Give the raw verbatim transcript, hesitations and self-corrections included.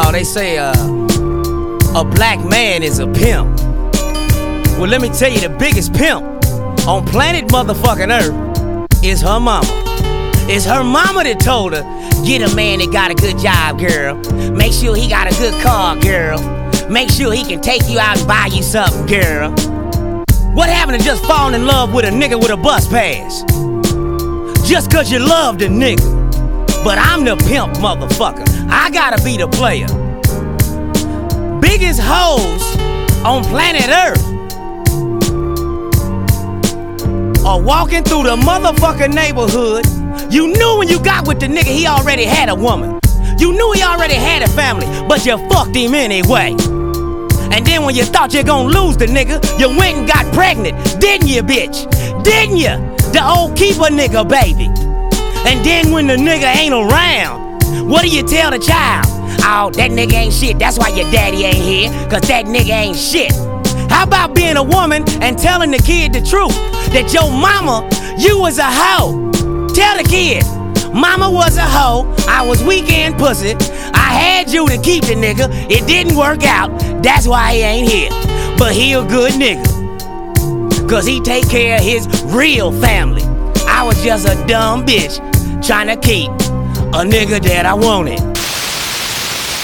know, they say uh, a black man is a pimp. Well, let me tell you, the biggest pimp on planet motherfucking Earth is her mama. It's her mama that told her, get a man that got a good job, girl. Make sure he got a good car, girl. Make sure he can take you out and buy you something, girl. What happened to just falling in love with a nigga with a bus pass? Just cause you love the nigga. But I'm the pimp, motherfucker. I gotta be the player. Biggest hoes on planet Earth are walking through the motherfucking neighborhood. You knew when you got with the nigga he already had a woman. You knew he already had a family, but you fucked him anyway. And then when you thought you gonna lose the nigga, you went and got pregnant, didn't you, bitch? Didn't you? The old keeper nigga, baby. And then when the nigga ain't around, what do you tell the child? Oh, that nigga ain't shit, that's why your daddy ain't here, cause that nigga ain't shit. How about being a woman and telling the kid the truth? That your mama, you was a hoe. Tell the kid, mama was a hoe, I was weekend pussy, I had you to keep the nigga, it didn't work out, that's why he ain't here. But he a good nigga, cause he take care of his real family. I was just a dumb bitch trying to keep a nigga that I wanted.